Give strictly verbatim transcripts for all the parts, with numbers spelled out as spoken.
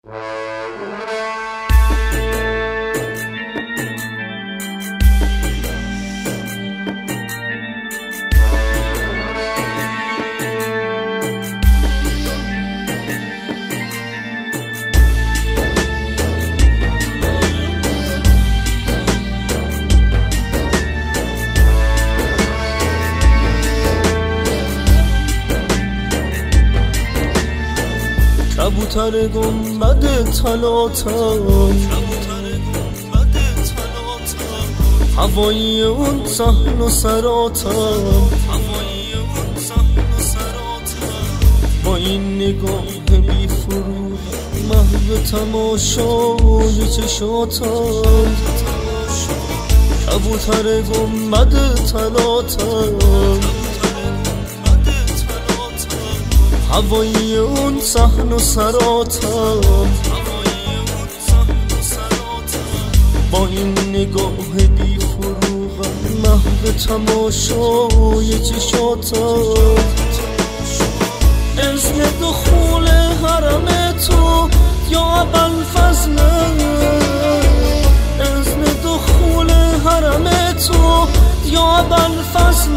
کبوتر گنبد طلاتم، هوایی اون صحن و سراتم، با این نگاه بی فرو محو تماشای چشاتم. کبوتر گنبد طلاتم، هوایی اون صحن و سراتم، با این نگاه بی فروغم محو تماشای چشاتم. اذن دخول حرم تو یا ابوالفضل، اذن دخول حرم تو یا ابوالفضل،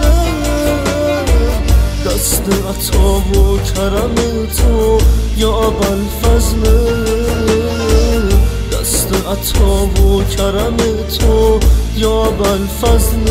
دست عطا و کرم تو یا ابوالفضل، دست عطا و کرم تو یا ابوالفضل.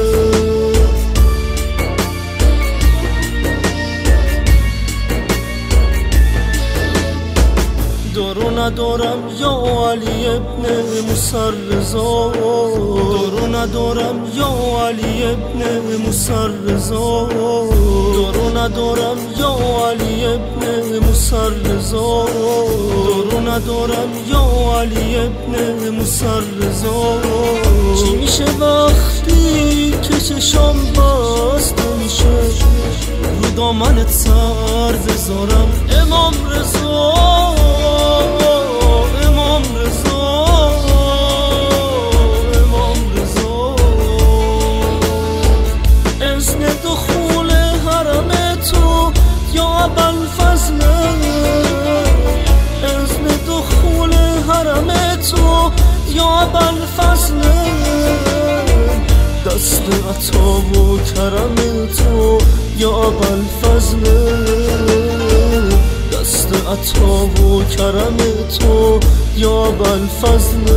دارو ندارم یا علی ابن موسی رضا، دارو ندارم یا علی ابن موسی رضا، دارو ندارم یا علی ابن موسی رضا، دارو ندارم یا علی ابن موسی رضا. چی میشه وقتی که چشام بسته میشه، رو دامنت سر بذارم امام رضا، امام رضا، امام رضا. اذن دخول حرم تو یا ابوالفضل، اذن دخول حرم تو یا ابوالفضل، دست عطا و کرم تو یا ابوالفضل، دست عطا و کرم تو یا ابوالفضل.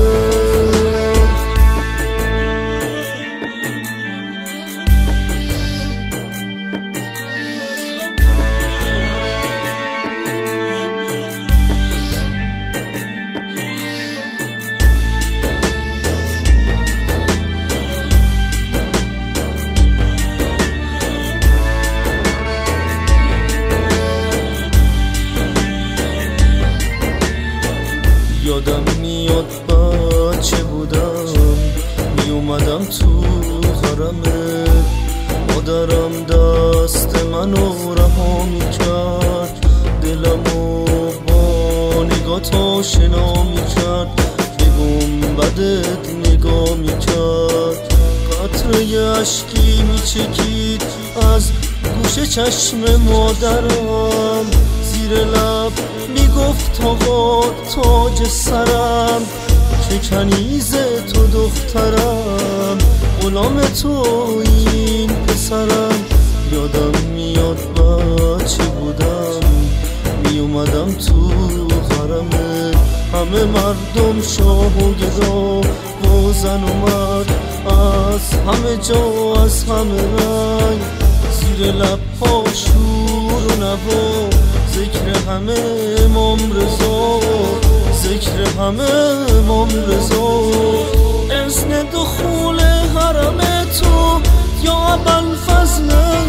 یادم میاد بچه بودم، می اومدم تو حرمت، مادرم دست منو رها میکرد، دلمو با نگات آشنا میکرد، به گنبدت نگاه میکرد، قطره اشکی میچکید از گوشه چشم مادرم، زیر لب میگفت آقا تاج سرم، که کنیز تو دخترم، غلام تو این پسرم. یادم میاد بچه بودم، می اومدم تو حرمت، همه مردم شاه و گدا و زن و مرد، از همه جا از همه رنگ، زیر لب ها شور و نوا، ذکر همه امام رضا، ذکر همه امام رضا. اذن دخول حرم تو یا ابوالفضل،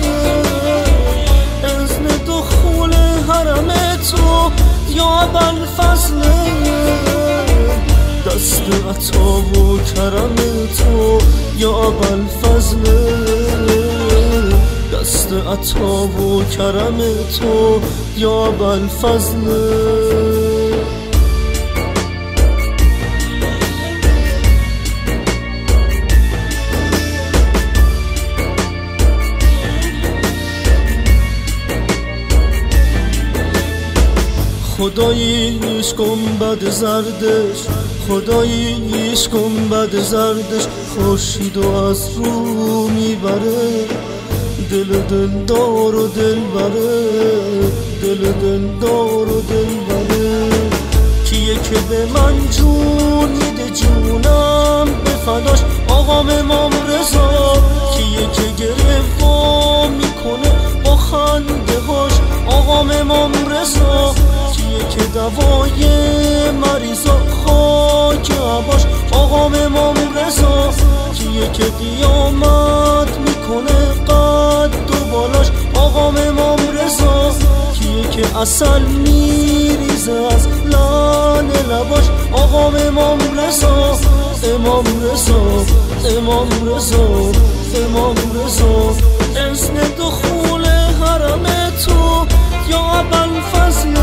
اذن دخول حرم تو یا ابوالفضل، دست عطا و کرم تو یا ابوالفضل، دست عطا و کرم تو یا ابوالفضل. خداییش کن بد زردش، خداییش کن بد زردش، خورشیدو از رو میبره، دل دلدار و دل بره، دل دلدار و دل بره. کیه که به من جون میده جونم به فداش، آقام امام رضا. کیه که گریه میکنه با خنده هاش، آقام امام رضا. کیه که دوای مریضا خاک عباش، آقام امام رضا. کیه که قیامت میکنه قد و بالاش، آقام امام رضا. کیه که عسل میریزه از لعن لباش، آقام امام رضا. امام رضا، امام رضا، امام رضا. اذن دخول حرم تو یا ابوالفضل،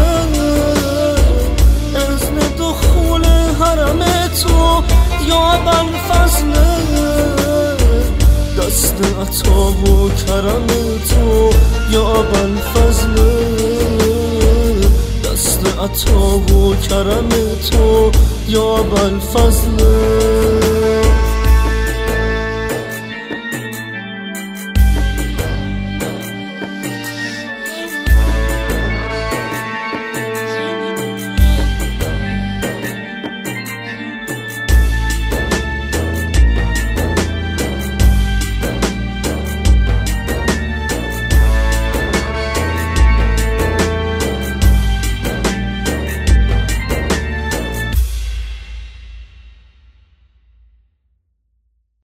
اذن دخول حرم تو یا ابوالفضل. دست عطا و کرم تو یا ابوالفضل، دست عطا و کرم تو یا ابوالفضل.